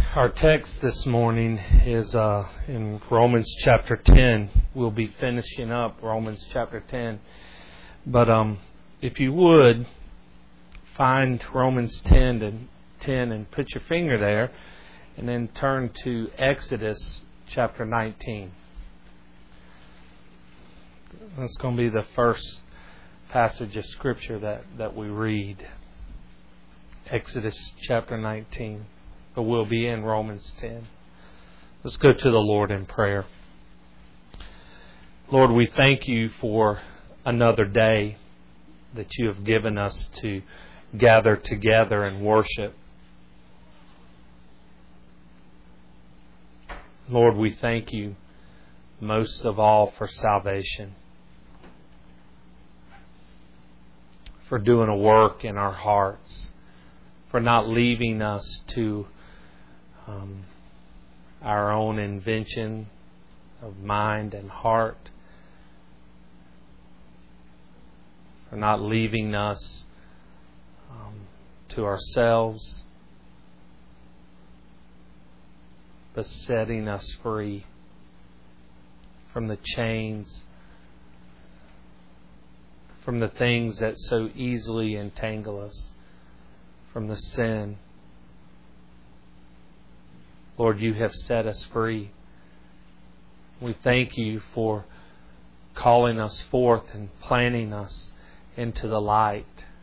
Our text this morning is in Romans chapter 10. We'll be finishing up Romans chapter 10. But if you would, find Romans 10 and put your finger there, and then turn to Exodus chapter 19. That's going to be the first passage of Scripture that we read. Exodus chapter 19. But we'll be in Romans 10. Let's go to the Lord in prayer. Lord, we thank you for another day that you have given us to gather together and worship. Lord, we thank you most of all for salvation, for doing a work in our hearts, for not leaving us to our own invention of mind and heart, for not leaving us to ourselves, but setting us free from the chains, from the things that so easily entangle us, from the sin. Lord, you have set us free. We thank you for calling us forth and planting us into the light.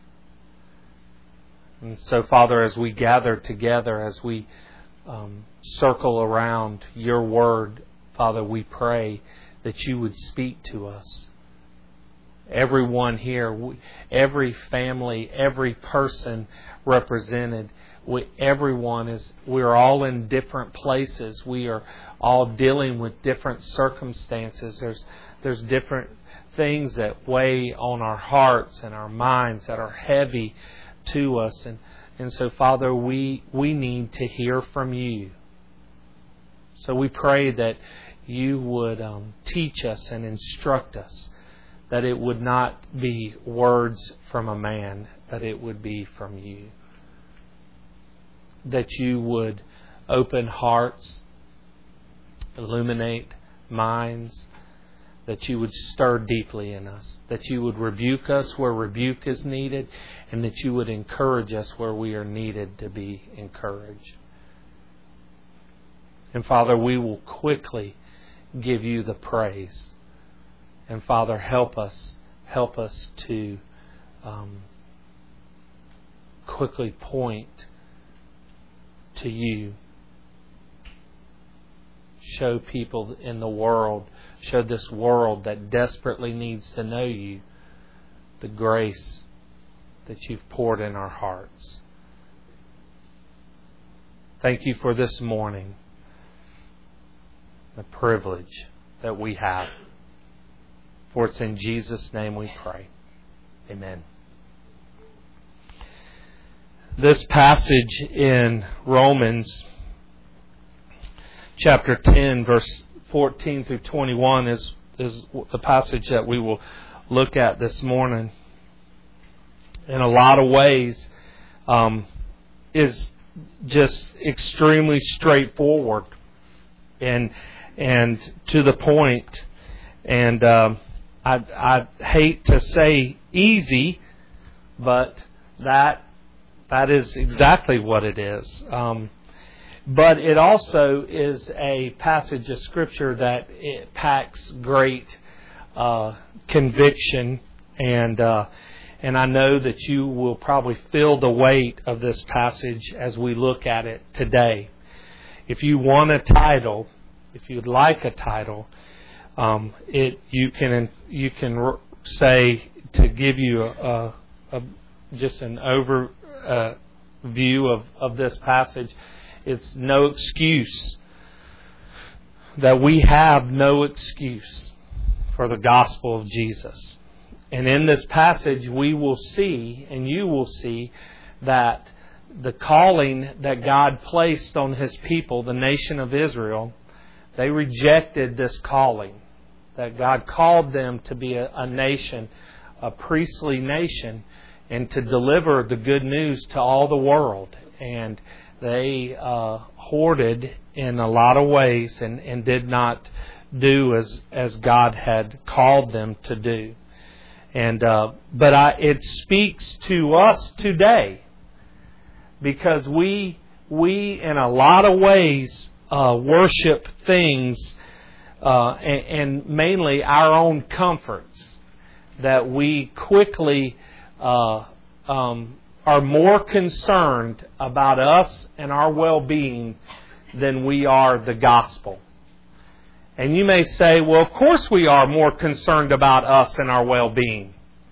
And so, Father, as we gather together, as we circle around your word, Father, we pray that you would speak to us. Everyone here, every family, every person represented, we're all in different places. We are all dealing with different circumstances. There's different things that weigh on our hearts and our minds that are heavy to us. And so, Father, we need to hear from you. So we pray that you would teach us and instruct us, that it would not be words from a man, but it would be from you. That you would open hearts, illuminate minds, that you would stir deeply in us, that you would rebuke us where rebuke is needed, and that you would encourage us where we are needed to be encouraged. And Father, we will quickly give you the praise. And Father, help us to quickly point to you. Show people in the world, show this world that desperately needs to know you, the grace that you've poured in our hearts. Thank you for this morning, the privilege that we have. For it's in Jesus' name we pray. Amen. This passage in Romans chapter 10, verse 14 through 21 is the passage that we will look at this morning. In a lot of ways, is just extremely straightforward and to the point. And I'd hate to say easy, but that is exactly what it is. But it also is a passage of Scripture that it packs great conviction, and I know that you will probably feel the weight of this passage as we look at it today. If you want a title, if you'd like a title, you can say, to give you just an overview of this passage, it's no excuse, that we have no excuse for the gospel of Jesus. And in this passage we will see, and you will see, that the calling that God placed on His people, the nation of Israel, they rejected this calling. That God called them to be a nation, a priestly nation, and to deliver the good news to all the world. And they hoarded in a lot of ways and did not do as God had called them to do. And it speaks to us today, because we in a lot of ways worship things and mainly our own comforts, that we quickly are more concerned about us and our well-being than we are the gospel. And you may say, well, of course we are more concerned about us and our well-being.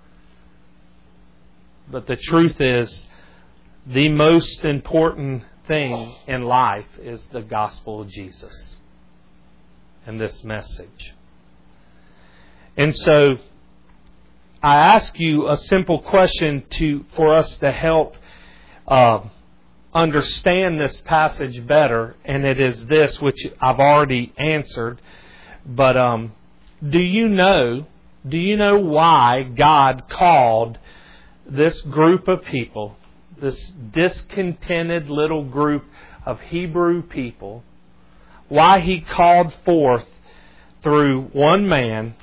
But the truth is, the most important thing in life is the gospel of Jesus and this message. And so I ask you a simple question for us to help understand this passage better, and it is this, which I've already answered. But do you know why God called this group of people, this discontented little group of Hebrew people, why He called forth through one man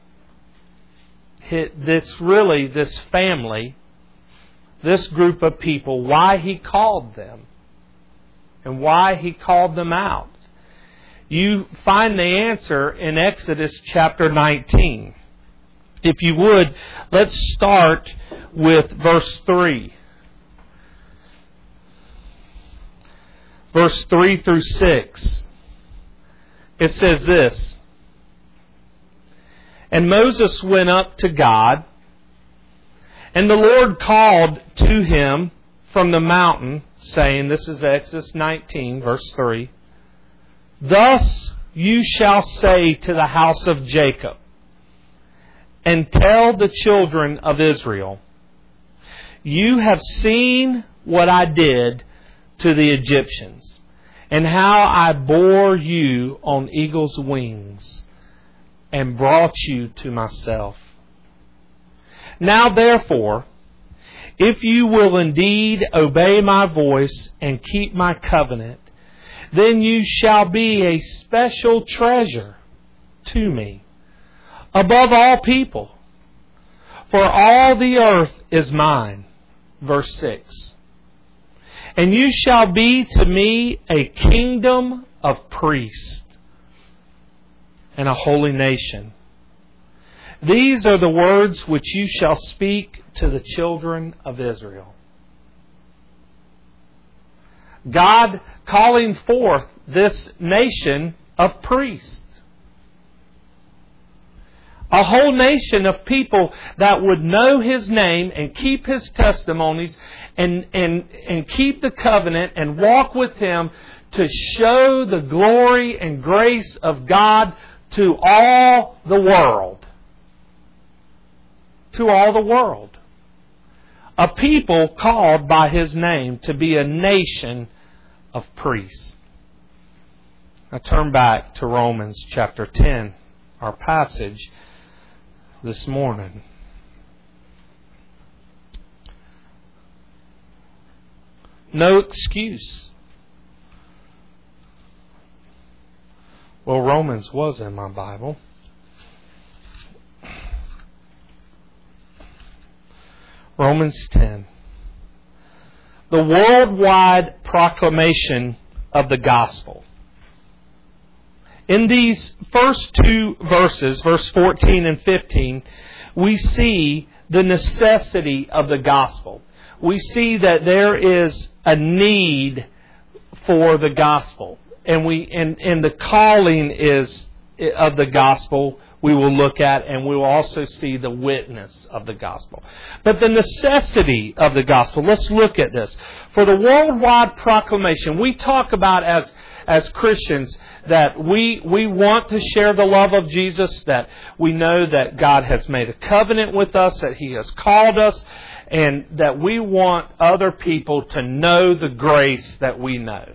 this family, this group of people, why He called them and why He called them out? You find the answer in Exodus chapter 19. If you would, let's start with verse 3. Verse 3 through 6. It says this: "And Moses went up to God, and the Lord called to him from the mountain, saying," this is Exodus 19, verse 3, "Thus you shall say to the house of Jacob, and tell the children of Israel, you have seen what I did to the Egyptians, and how I bore you on eagle's wings, and brought you to myself. Now therefore, if you will indeed obey my voice and keep my covenant, then you shall be a special treasure to me above all people. For all the earth is mine." Verse 6. "And you shall be to me a kingdom of priests and a holy nation. These are the words which you shall speak to the children of Israel." God calling forth this nation of priests. A whole nation of people that would know His name and keep His testimonies and keep the covenant and walk with Him to show the glory and grace of God to all the world. To all the world. A people called by His name to be a nation of priests. Now turn back to Romans chapter 10, our passage this morning. No excuse. Well, Romans was in my Bible. Romans 10. The worldwide proclamation of the gospel. In these first two verses, verse 14 and 15, we see the necessity of the gospel. We see that there is a need for the gospel. And the calling is of the gospel we will look at, and we will also see the witness of the gospel. But the necessity of the gospel, let's look at this. For the worldwide proclamation, we talk about as Christians that we want to share the love of Jesus, that we know that God has made a covenant with us, that He has called us, and that we want other people to know the grace that we know.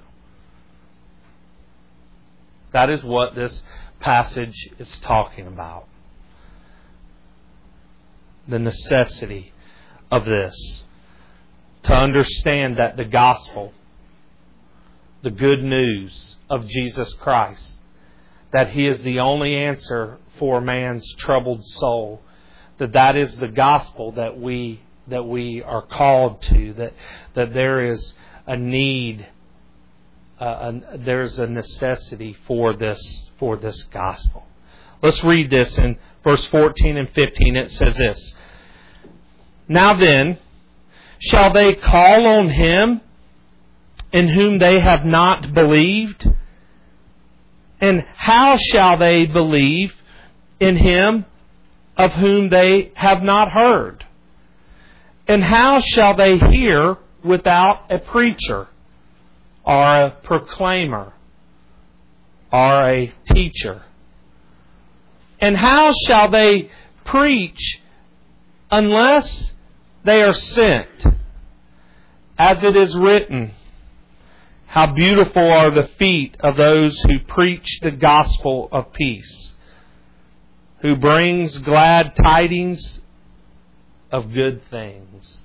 That is what this passage is talking about. The necessity of this. To understand that the gospel, the good news of Jesus Christ, that He is the only answer for man's troubled soul, that is the gospel that we are called to, that there is a need, there's a necessity for this gospel. Let's read this in verse 14 and 15. It says this: Now then, shall they call on Him in whom they have not believed? And how shall they believe in Him of whom they have not heard? And how shall they hear without a preacher, or a proclaimer, or a teacher? And how shall they preach unless they are sent? As it is written, how beautiful are the feet of those who preach the gospel of peace, who brings glad tidings of good things.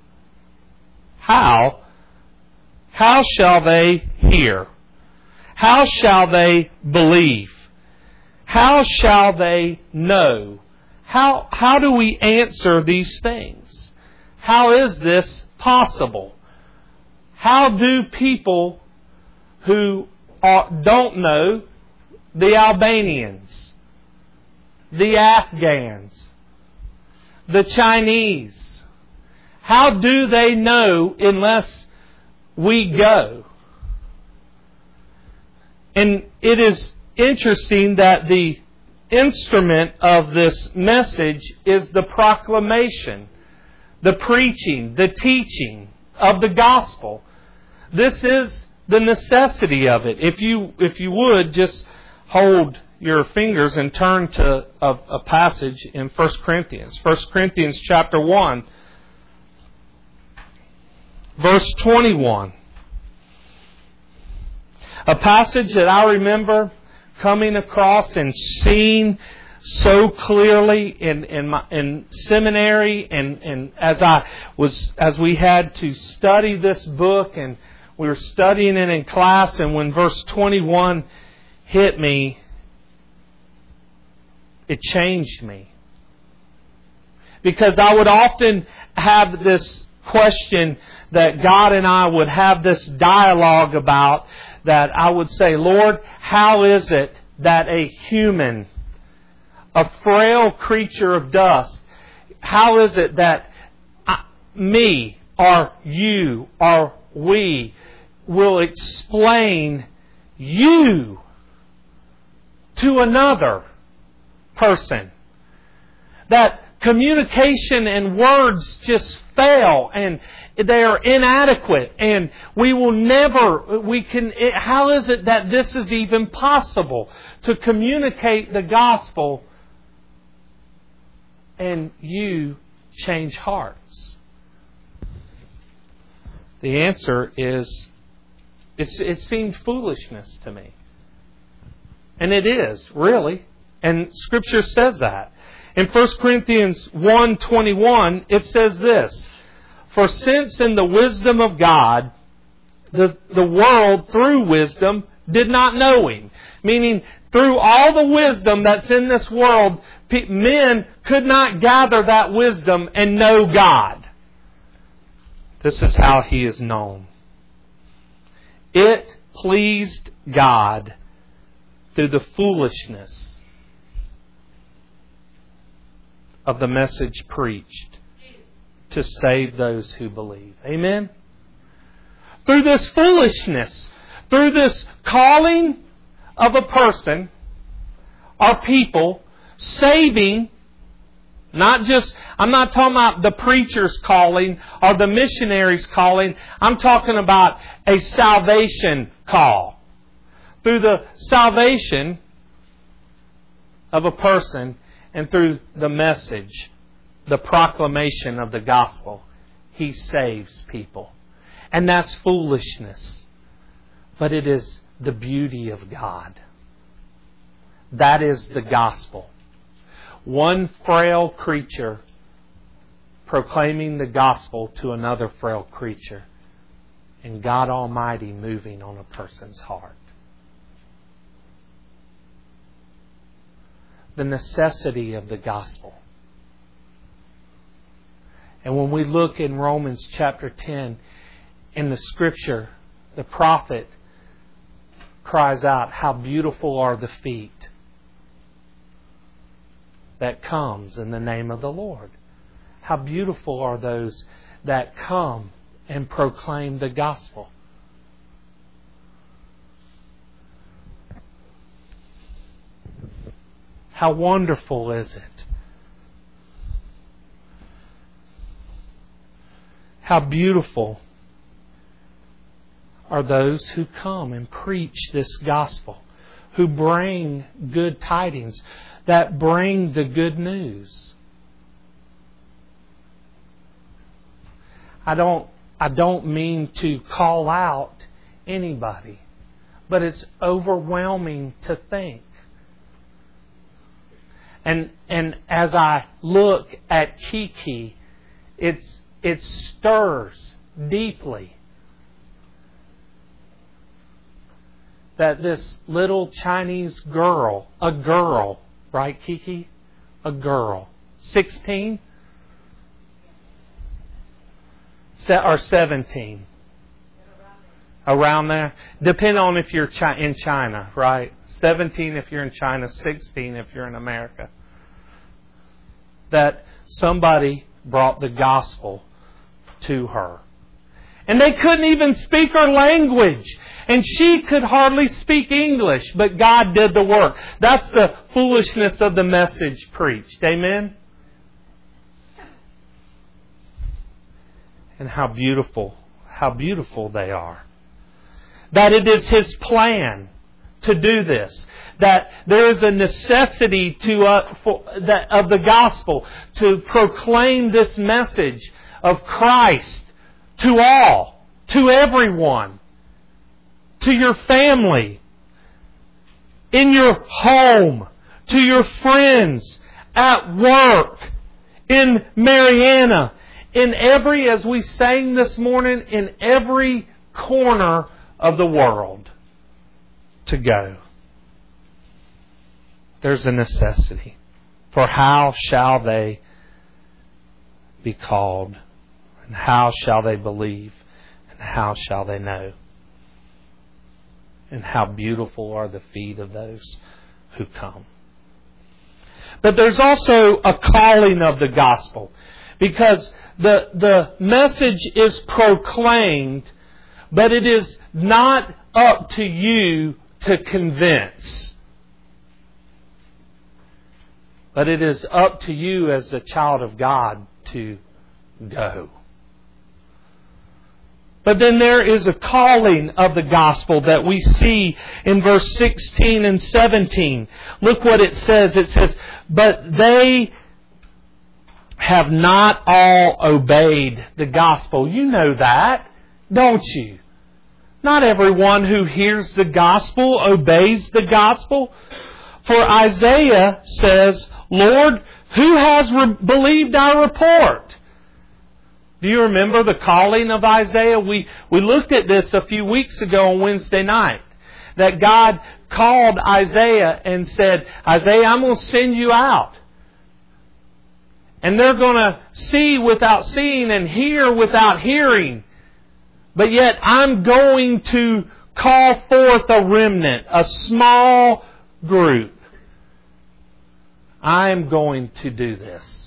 How shall they hear? How shall they believe? How shall they know? How do we answer these things? How is this possible? How do people who don't know, the Albanians, the Afghans, the Chinese, how do they know unless we go? And it is interesting that the instrument of this message is the proclamation, the preaching, the teaching of the gospel. This is the necessity of it. If you would, just hold your fingers and turn to a passage in 1 Corinthians. 1 Corinthians chapter 1, verse 21. A passage that I remember coming across and seeing so clearly in seminary, and as we had to study this book, and we were studying it in class, and when verse 21 hit me, it changed me. Because I would often have this question that God and I would have this dialogue about, that I would say, Lord, how is it that a human, a frail creature of dust, how is it that me or you or we will explain you to another person? That communication and words just fail, and they are inadequate, and how is it that this is even possible, to communicate the gospel and you change hearts? The answer is, it seemed foolishness to me. And it is, really. And Scripture says that. In 1 Corinthians 1:21, it says this: For since in the wisdom of God, the world through wisdom did not know Him. Meaning, through all the wisdom that's in this world, men could not gather that wisdom and know God. This is how He is known. It pleased God through the foolishness of the message preached to save those who believe. Amen? Through this foolishness, through this calling of a person or people, saving, I'm not talking about the preacher's calling or the missionary's calling. I'm talking about a salvation call. Through the salvation of a person and through the message, the proclamation of the gospel, He saves people. And that's foolishness. But it is the beauty of God. That is the gospel. One frail creature proclaiming the gospel to another frail creature, and God Almighty moving on a person's heart. The necessity of the gospel. And when we look in Romans chapter 10, in the Scripture, the prophet cries out, "How beautiful are the feet that comes in the name of the Lord." How beautiful are those that come and proclaim the gospel. How wonderful is it? How beautiful are those who come and preach this gospel, who bring good tidings, that bring the good news. I don't mean to call out anybody, but it's overwhelming to think. And as I look at Kiki, it stirs deeply that this little Chinese girl, a girl, right, Kiki? A girl, 16? Or 17? Around there. Depending on if you're in China, right? 17 if you're in China, 16 if you're in America. That somebody brought the gospel to her. And they couldn't even speak her language. And she could hardly speak English, but God did the work. That's the foolishness of the message preached. Amen? And how beautiful they are. That it is His plan to do this. That there is a necessity of the gospel to proclaim this message of Christ to all, to everyone, to your family, in your home, to your friends, at work, in Mariana, as we sang this morning, in every corner of the world to go. There's a necessity. For how shall they be called? And how shall they believe? And how shall they know? And how beautiful are the feet of those who come. But there's also a calling of the gospel. Because the message is proclaimed, but it is not up to you to convince. But it is up to you as a child of God to go. But then there is a calling of the gospel that we see in verse 16 and 17. Look what it says. It says, "But they have not all obeyed the gospel." You know that, don't you? Not everyone who hears the gospel obeys the gospel. For Isaiah says, "Lord, who has believed our report?" Do you remember the calling of Isaiah? We looked at this a few weeks ago on Wednesday night. That God called Isaiah and said, "Isaiah, I'm going to send you out. And they're going to see without seeing and hear without hearing. But yet I'm going to call forth a remnant, a small group. I'm going to do this."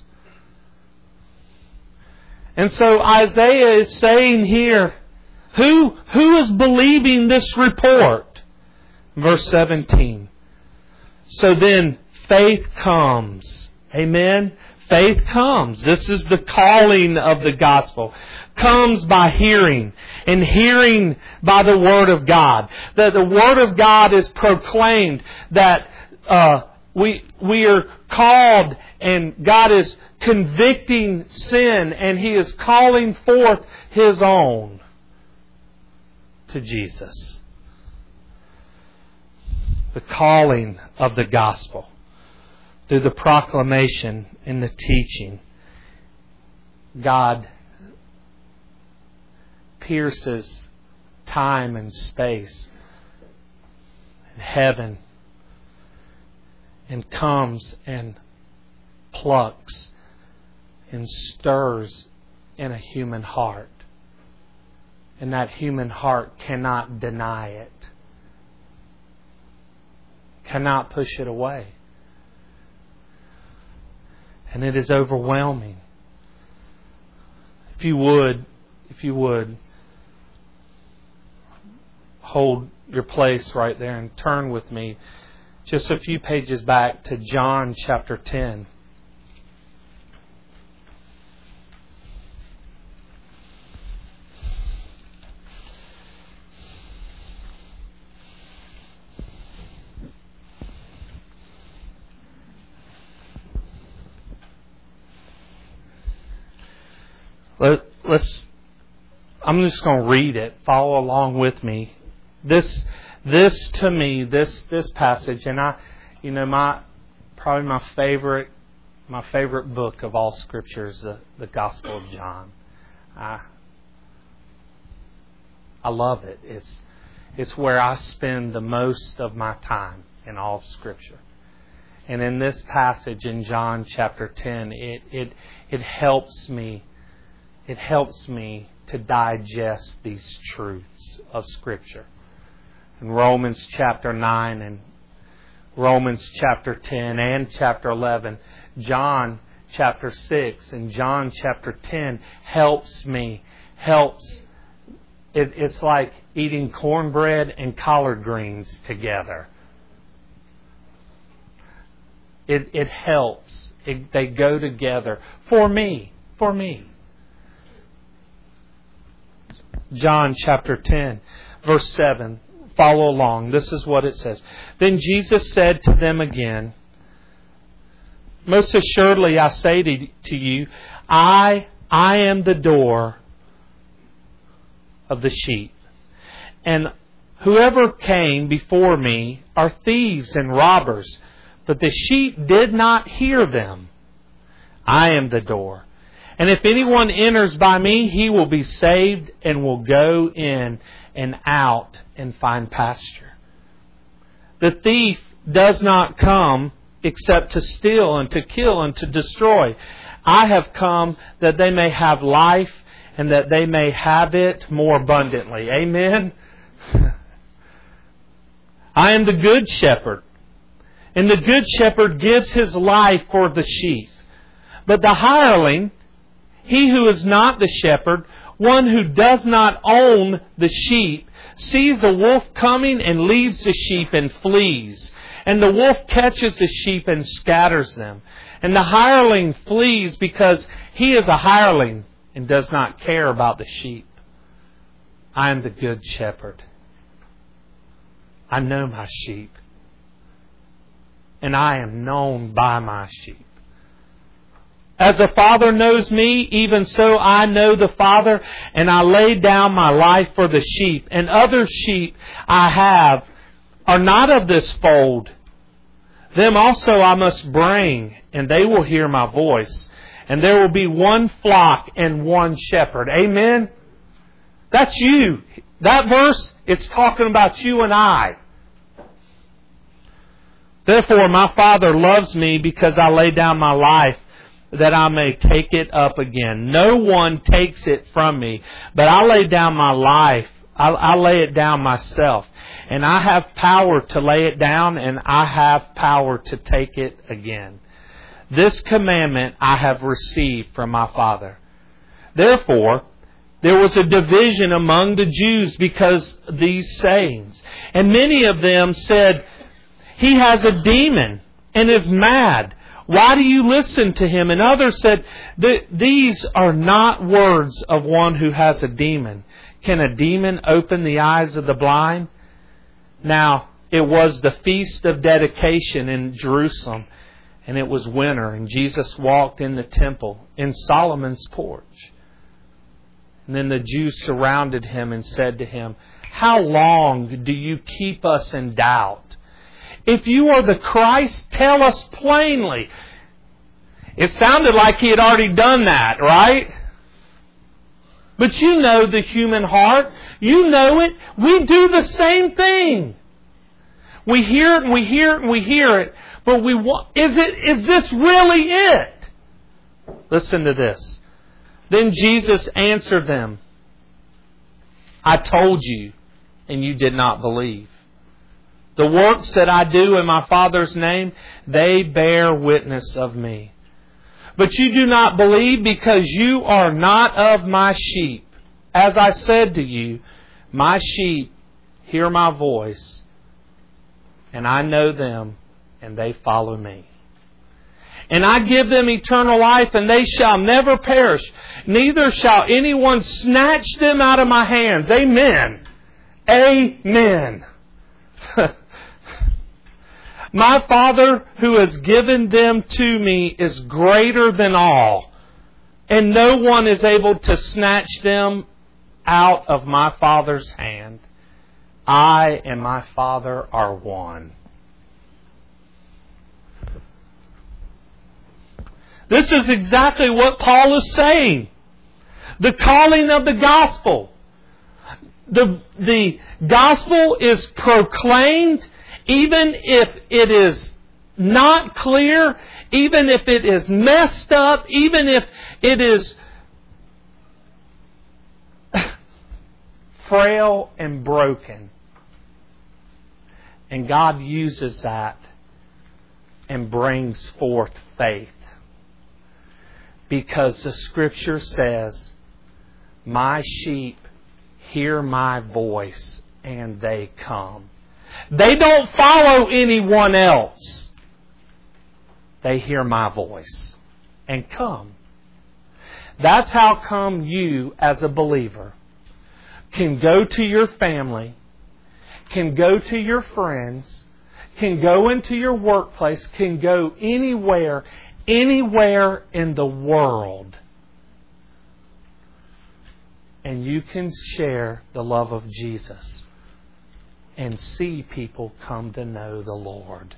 And so Isaiah is saying here, who is believing this report? Verse 17. So then faith comes. Amen? Faith comes. This is the calling of the gospel. Comes by hearing, and hearing by the Word of God. That the Word of God is proclaimed, that we are called, and God is convicting sin, and He is calling forth His own to Jesus. The calling of the gospel through the proclamation and the teaching. God pierces time and space and heaven and comes and plucks and stirs in a human heart. And that human heart cannot deny it, cannot push it away. And it is overwhelming. If you would, hold your place right there and turn with me just a few pages back to John chapter 10. I'm just going to read it. Follow along with me. This to me, this passage, and probably my favorite book of all Scripture is the Gospel of John. I love it. It's where I spend the most of my time in all of Scripture. And in this passage in John chapter 10, it helps me. It helps me to digest these truths of Scripture. In Romans chapter 9 and Romans chapter 10 and chapter 11, John chapter 6 and John chapter 10 helps me. It's like eating cornbread and collard greens together. It helps. They go together for me. John chapter 10, verse 7. Follow along. This is what it says. Then Jesus said to them again, most assuredly I say to you, I am the door of the sheep. And whoever came before me are thieves and robbers, but the sheep did not hear them. I am the door. And if anyone enters by me, he will be saved and will go in and out and find pasture. The thief does not come except to steal and to kill and to destroy. I have come that they may have life and that they may have it more abundantly. Amen? I am the good shepherd. And the good shepherd gives his life for the sheep. But the hireling, he who is not the shepherd, one who does not own the sheep, sees a wolf coming and leaves the sheep and flees. And the wolf catches the sheep and scatters them. And the hireling flees because he is a hireling and does not care about the sheep. I am the good shepherd. I know my sheep. And I am known by my sheep. As the Father knows me, even so I know the Father, and I lay down my life for the sheep. And other sheep I have are not of this fold. Them also I must bring, and they will hear my voice. And there will be one flock and one shepherd. Amen? That's you. That verse is talking about you and I. Therefore my Father loves me because I lay down my life, that I may take it up again. No one takes it from me, but I lay down my life. I lay it down myself. And I have power to lay it down, and I have power to take it again. This commandment I have received from my Father. Therefore, there was a division among the Jews because of these sayings. And many of them said, he has a demon and is mad. Why do you listen to him? And others said, these are not words of one who has a demon. Can a demon open the eyes of the blind? Now, it was the feast of dedication in Jerusalem, and it was winter, and Jesus walked in the temple in Solomon's porch. And then the Jews surrounded him and said to him, how long do you keep us in doubt? If you are the Christ, tell us plainly. It sounded like he had already done that, right? But you know the human heart. You know it. We do the same thing. We hear it and we hear it and we hear it. But is this really it? Listen to this. Then Jesus answered them, I told you, and you did not believe. The works that I do in my Father's name, they bear witness of me. But you do not believe because you are not of my sheep. As I said to you, my sheep hear my voice, and I know them, and they follow me. And I give them eternal life, and they shall never perish, neither shall anyone snatch them out of my hands. Amen. Amen. My Father who has given them to me is greater than all, and no one is able to snatch them out of my Father's hand. I and my Father are one. This is exactly what Paul is saying. The calling of the gospel. The gospel is proclaimed even if it is not clear, even if it is messed up, even if it is frail and broken. And God uses that and brings forth faith. Because the Scripture says, my sheep hear my voice and they come. They don't follow anyone else. They hear my voice and come. That's how come you, as a believer, can go to your family, can go to your friends, can go into your workplace, can go anywhere in the world, and you can share the love of Jesus and see people come to know the Lord.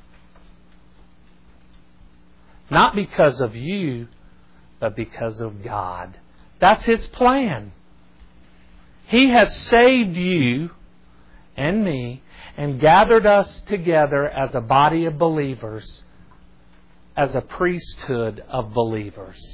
Not because of you, but because of God. That's His plan. He has saved you and me and gathered us together as a body of believers, as a priesthood of believers,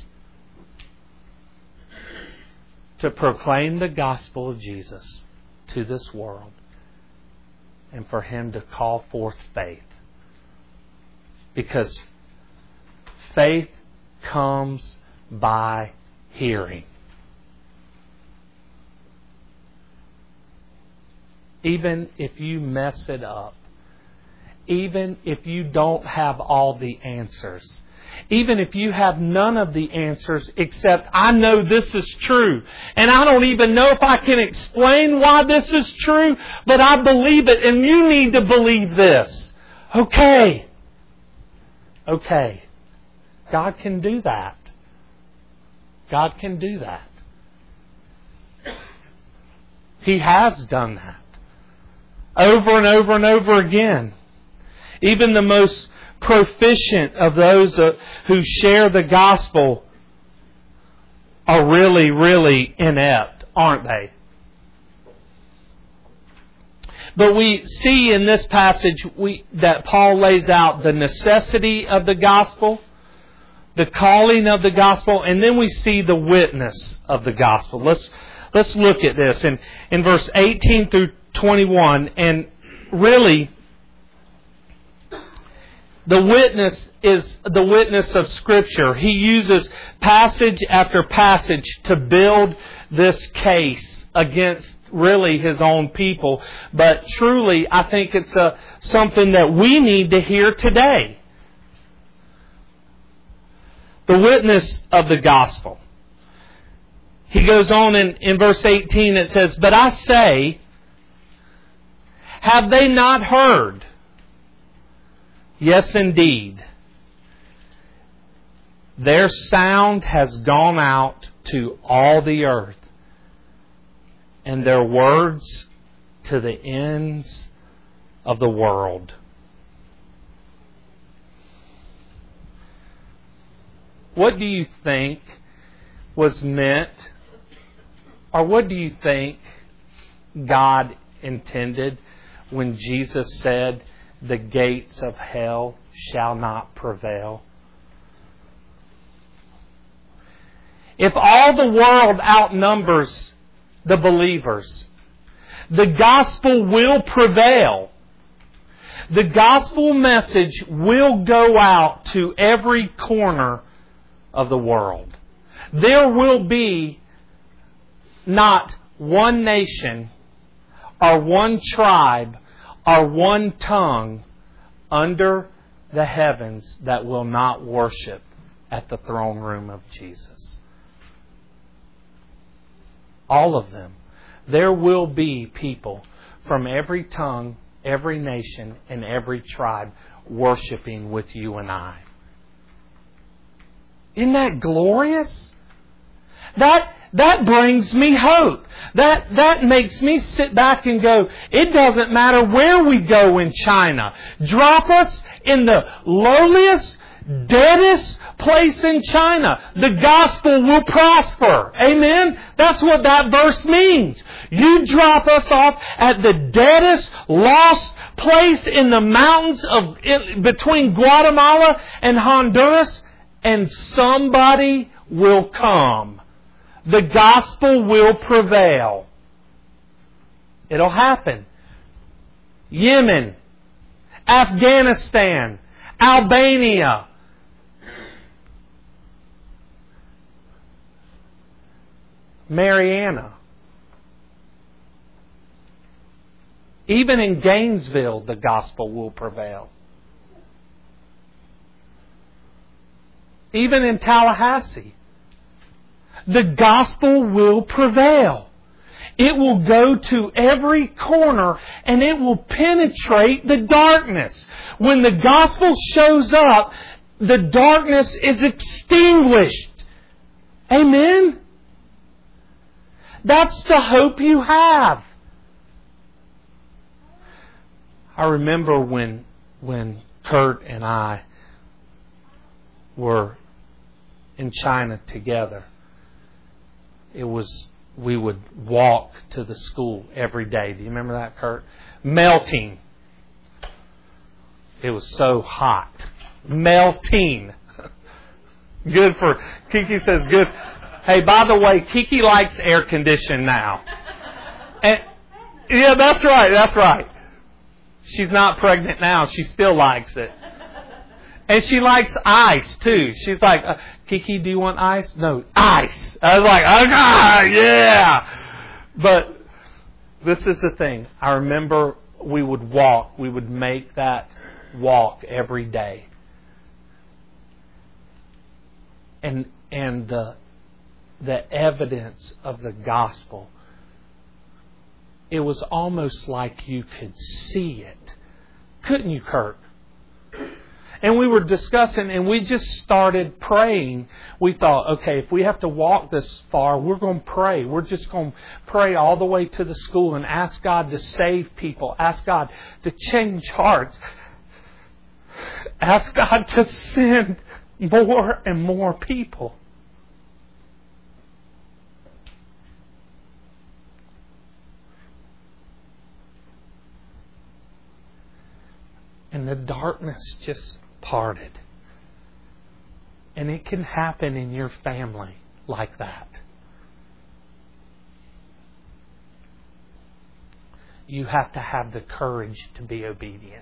to proclaim the gospel of Jesus to this world and for Him to call forth faith. Because faith comes by hearing. Even if you mess it up, even if you don't have all the answers, even if you have none of the answers except I know this is true, and I don't even know if I can explain why this is true, but I believe it, and you need to believe this. Okay. God can do that. God can do that. He has done that. Over and over and over again. Even the most proficient of those who share the gospel are really, really inept, aren't they? But we see in this passage that Paul lays out the necessity of the gospel, the calling of the gospel, and then we see the witness of the gospel. Let's look at this in verse 18 through 21, and really the witness is the witness of Scripture. He uses passage after passage to build this case against really his own people. But truly, I think it's something that we need to hear today. The witness of the gospel. He goes on in verse 18, it says, "But I say, have they not heard? Yes, indeed. Their sound has gone out to all the earth, and their words to the ends of the world." What do you think was meant Or what do you think God intended when Jesus said, the gates of hell shall not prevail? If all the world outnumbers the believers, the gospel will prevail. The gospel message will go out to every corner of the world. There will be not one nation or one tribe or one tongue under the heavens that will not worship at the throne room of Jesus. All of them. There will be people from every tongue, every nation, and every tribe worshiping with you and I. Isn't that glorious? That brings me hope. That makes me sit back and go, it doesn't matter where we go in China. Drop us in the lowliest, deadest place in China. The gospel will prosper. Amen? That's what that verse means. You drop us off at the deadest, lost place in the mountains between Guatemala and Honduras, and somebody will come. The gospel will prevail. It'll happen. Yemen, Afghanistan, Albania, Mariana. Even in Gainesville, the gospel will prevail. Even in Tallahassee, the gospel will prevail. It will go to every corner and it will penetrate the darkness. When the gospel shows up, the darkness is extinguished. Amen? That's the hope you have. I remember when Kurt and I were in China together. We would walk to the school every day. Do you remember that, Kurt? Melting. It was so hot. Melting. Good for... Kiki says good. Hey, by the way, Kiki likes air conditioning now. And, yeah, that's right. That's right. She's not pregnant now. She still likes it. And she likes ice, too. She's like, Kiki, do you want ice? No, ice. I was like, okay, yeah. But this is the thing. I remember we would walk. We would make that walk every day. And the evidence of the gospel, it was almost like you could see it. Couldn't you, Kurt? And we were discussing and we just started praying. We thought, okay, if we have to walk this far, we're going to pray. We're just going to pray all the way to the school and ask God to save people. Ask God to change hearts. Ask God to send more and more people. And the darkness just parted. And it can happen in your family like that. You have to have the courage to be obedient.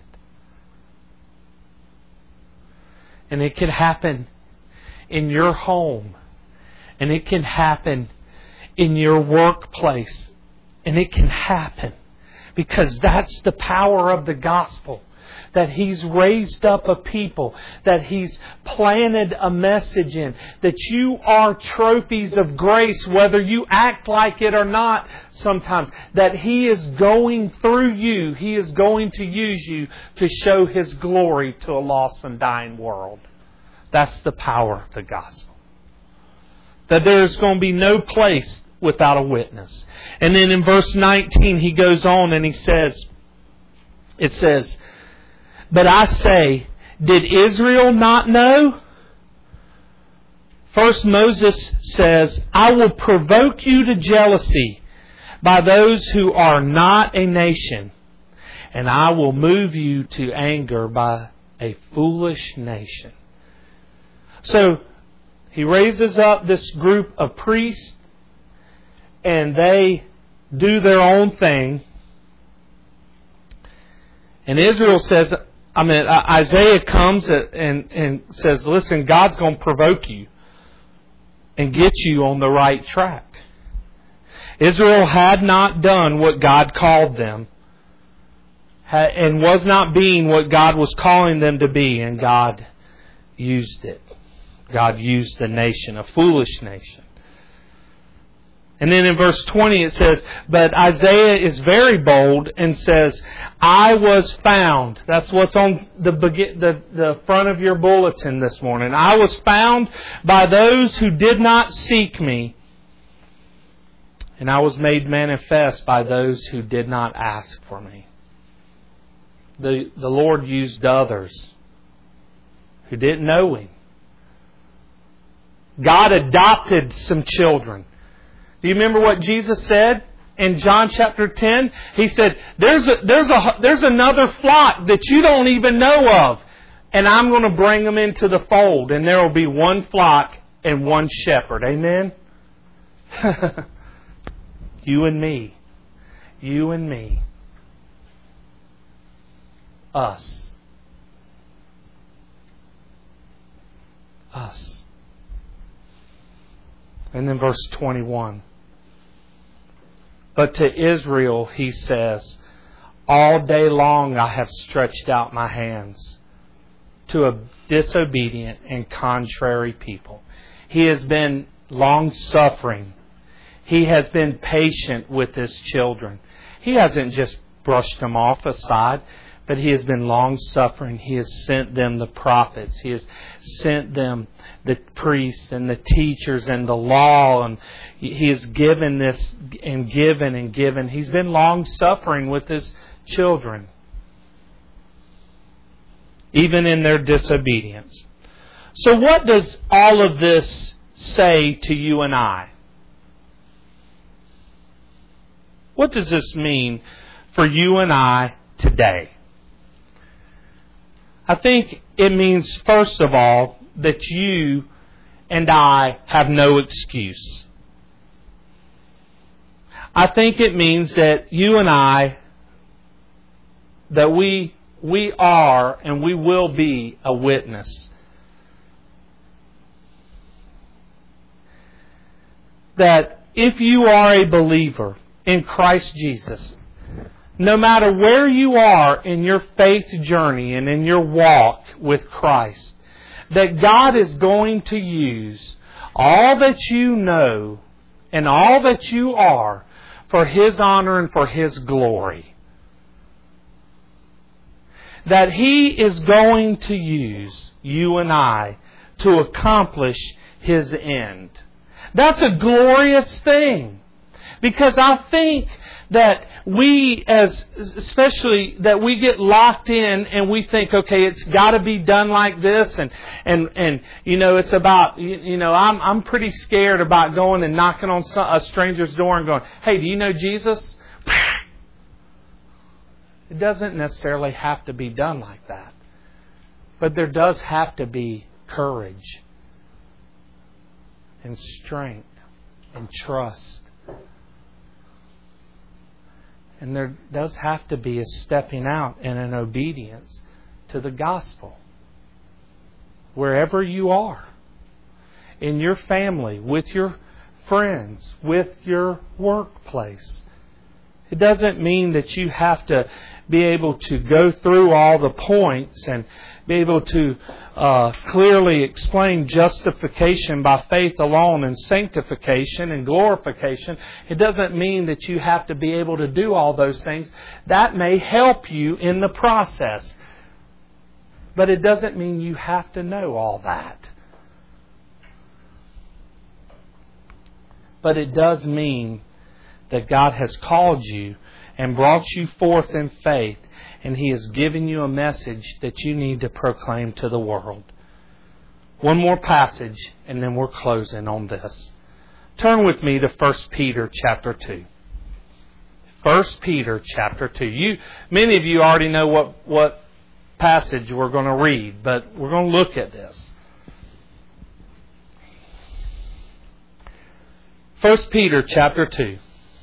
And it can happen in your home. And it can happen in your workplace. And it can happen because that's the power of the gospel. That He's raised up a people, that He's planted a message in, that you are trophies of grace, whether you act like it or not sometimes, that He is going through you, He is going to use you to show His glory to a lost and dying world. That's the power of the gospel. That there is going to be no place without a witness. And then in verse 19 he goes on and he says, it says, but I say, did Israel not know? First, Moses says, I will provoke you to jealousy by those who are not a nation, and I will move you to anger by a foolish nation. So, he raises up this group of priests, and they do their own thing. And Israel says, Isaiah comes and says, listen, God's going to provoke you and get you on the right track. Israel had not done what God called them and was not being what God was calling them to be, and God used it. God used the nation, a foolish nation. And then in verse 20 it says, but Isaiah is very bold and says, I was found. That's what's on the front of your bulletin this morning. I was found by those who did not seek me, and I was made manifest by those who did not ask for me. The Lord used others who didn't know Him. God adopted some children. Do you remember what Jesus said in John chapter 10? He said, there's another flock that you don't even know of, and I'm going to bring them into the fold, and there will be one flock and one shepherd. Amen? You and me. You and me. Us. Us. And then verse 21. But to Israel he says, all day long I have stretched out my hands to a disobedient and contrary people. He has been long-suffering. He has been patient with His children. He hasn't just brushed them off aside, but He has been long-suffering. He has sent them the prophets. He has sent them the priests and the teachers and the law. And He has given this and given and given. He's been long-suffering with His children, even in their disobedience. So what does all of this say to you and I? What does this mean for you and I today? I think it means, first of all, that you and I have no excuse. I think it means that you and I, that we are and we will be a witness. That if you are a believer in Christ Jesus, no matter where you are in your faith journey and in your walk with Christ, that God is going to use all that you know and all that you are for His honor and for His glory. That He is going to use you and I to accomplish His end. That's a glorious thing. Because I think that especially that we get locked in and we think, okay, it's got to be done like this, and it's about, I'm pretty scared about going and knocking on a stranger's door and going, hey, do you know Jesus? It doesn't necessarily have to be done like that. But there does have to be courage and strength and trust. And there does have to be a stepping out and an obedience to the gospel. Wherever you are, in your family, with your friends, with your workplace. It doesn't mean that you have to be able to go through all the points and be able to clearly explain justification by faith alone and sanctification and glorification. It doesn't mean that you have to be able to do all those things. That may help you in the process. But it doesn't mean you have to know all that. But it does mean that God has called you and brought you forth in faith, and He has given you a message that you need to proclaim to the world. One more passage, and then we're closing on this. Turn with me to 1 Peter chapter 2. 1 Peter chapter 2. Many of you already know what passage we're going to read, but we're going to look at this. 1 Peter chapter 2.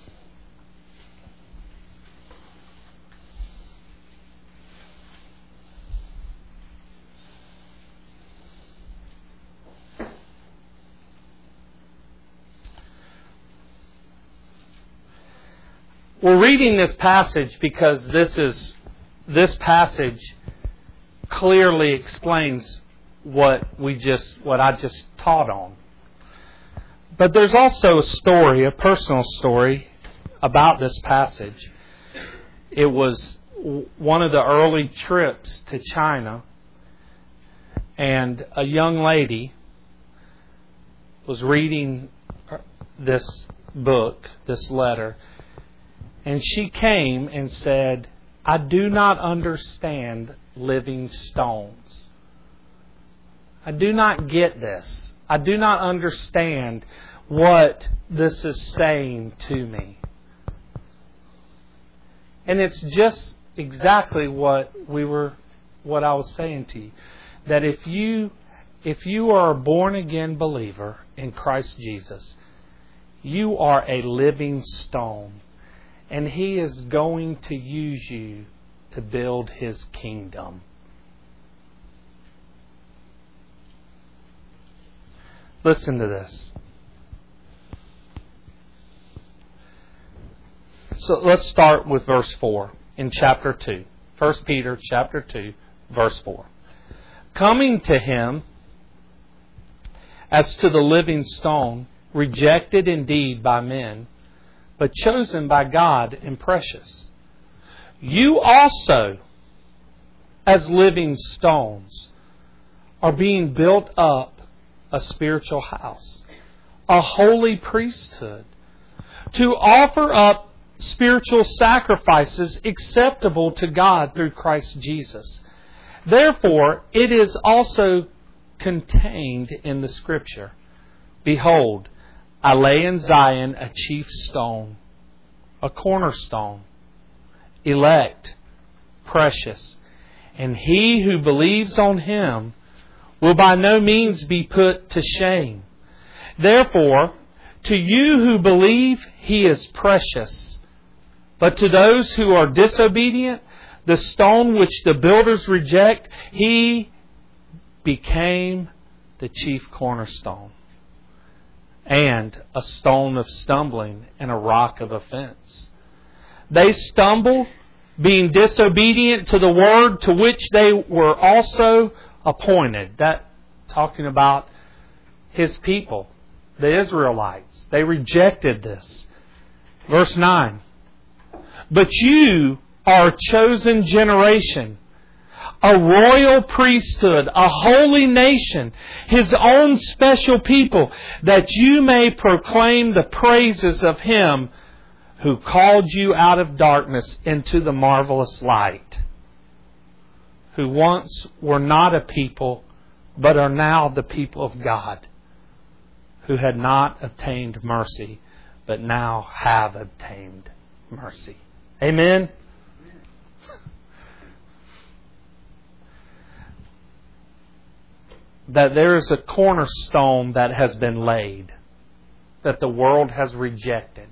We're reading this passage because this passage clearly explains what I just taught on. But there's also a personal story about this passage. It was one of the early trips to China, and a young lady was reading this book, this letter, and she came and said, "I do not understand living stones. I do not get this. I do not understand what this is saying to me." And it's just exactly what I was saying to you. That if you are a born again believer in Christ Jesus, you are a living stone. And He is going to use you to build His kingdom. Listen to this. So let's start with verse 4 in chapter 2. 1 Peter chapter 2, verse 4. Coming to Him as to the living stone, rejected indeed by men, but chosen by God and precious. You also, as living stones, are being built up a spiritual house, a holy priesthood, to offer up spiritual sacrifices acceptable to God through Christ Jesus. Therefore, it is also contained in the Scripture, "Behold, I lay in Zion a chief stone, a cornerstone, elect, precious, and he who believes on Him will by no means be put to shame. Therefore, to you who believe, He is precious. But to those who are disobedient, the stone which the builders reject, He became the chief cornerstone, and a stone of stumbling and a rock of offense. They stumble, being disobedient to the word to which they were also appointed." That talking about His people, the Israelites. They rejected this. Verse 9. "But you are a chosen generation, a royal priesthood, a holy nation, His own special people, that you may proclaim the praises of Him who called you out of darkness into the marvelous light, who once were not a people, but are now the people of God, who had not obtained mercy, but now have obtained mercy." Amen? That there is a cornerstone that has been laid, that the world has rejected.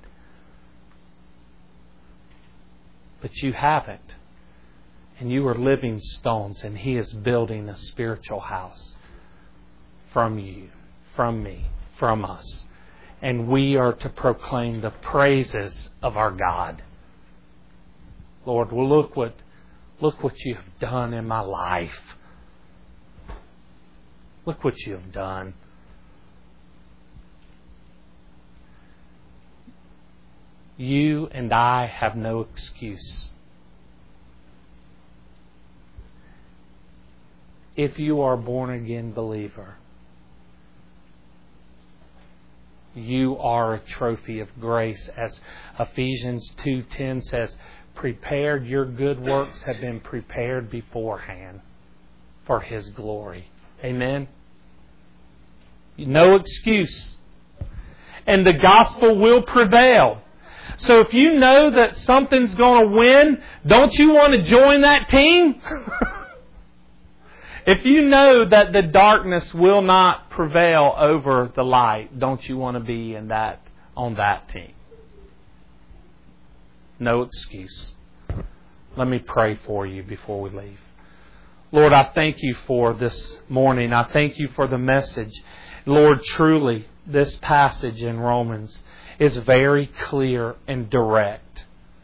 But you haven't. And you are living stones, and He is building a spiritual house from you, from me, from us. And we are to proclaim the praises of our God. Lord, well, look what you have done in my life. Look what you have done. You and I have no excuse. If you are a born-again believer, you are a trophy of grace. As Ephesians 2:10 says, "Prepared, your good works have been prepared beforehand for His glory." Amen? No excuse. And the gospel will prevail. So if you know that something's going to win, don't you want to join that team? If you know that the darkness will not prevail over the light, don't you want to be on that team? No excuse. Let me pray for you before we leave. Lord, I thank you for this morning. I thank you for the message. Lord, truly, this passage in Romans is very clear and direct.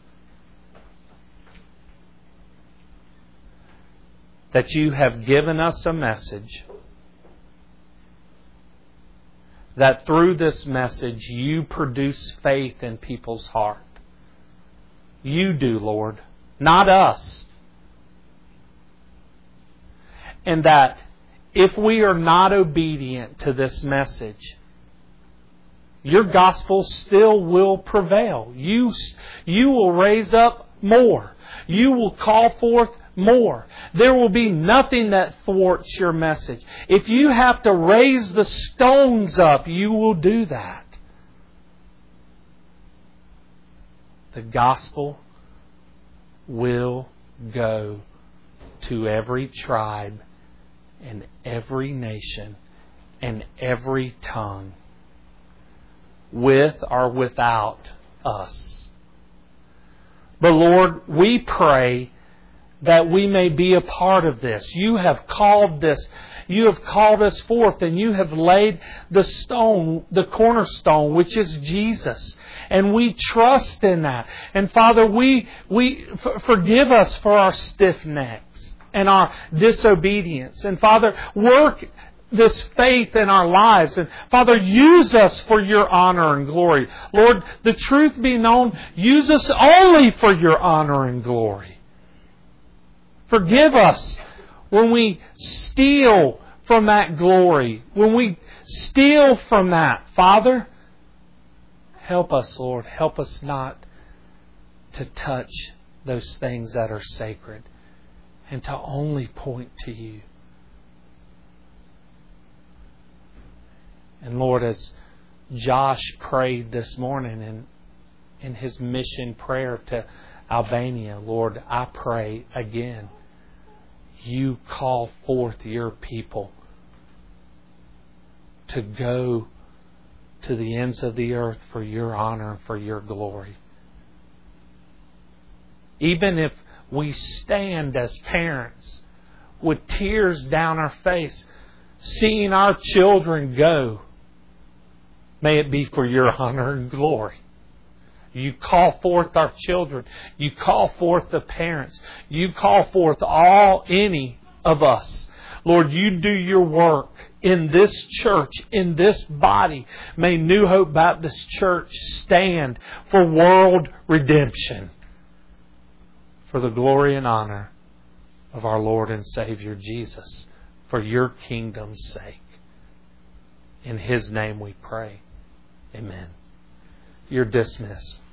That you have given us a message. That through this message you produce faith in people's heart. You do, Lord, not us. And that if we are not obedient to this message, your gospel still will prevail. You will raise up more. You will call forth more. There will be nothing that thwarts your message. If you have to raise the stones up, you will do that. The gospel will go to every tribe and every nation and every tongue, with or without us. But Lord, we pray that we may be a part of this. You have called this. You have called us forth, and you have laid the stone, the cornerstone, which is Jesus. And we trust in that. And Father, forgive us for our stiff necks and our disobedience. And Father, work this faith in our lives. And Father, use us for your honor and glory. Lord, the truth be known, use us only for your honor and glory. Forgive us when we steal from that glory. When we steal from that. Father, help us, Lord. Help us not to touch those things that are sacred and to only point to you. And Lord, as Josh prayed this morning in his mission prayer to Albania, Lord, I pray again, you call forth your people to go to the ends of the earth for your honor and for your glory. Even if we stand as parents with tears down our face, seeing our children go, may it be for your honor and glory. You call forth our children. You call forth the parents. You call forth any of us. Lord, you do your work in this church, in this body. May New Hope Baptist Church stand for world redemption, for the glory and honor of our Lord and Savior Jesus, for your kingdom's sake. In His name we pray. Amen. You're dismissed.